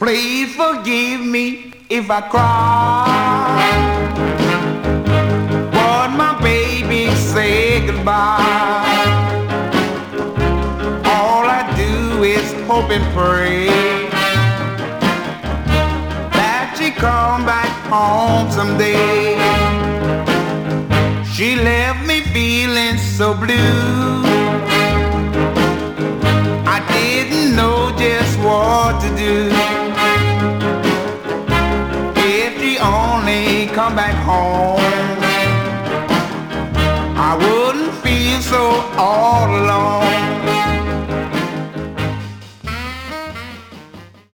Please forgive me if I cry. But my baby say goodbye. All I do is hope and pray that she come back home someday. She left me feeling so blue. I didn't know just what to do. If she only come back home, I wouldn't feel so all alone.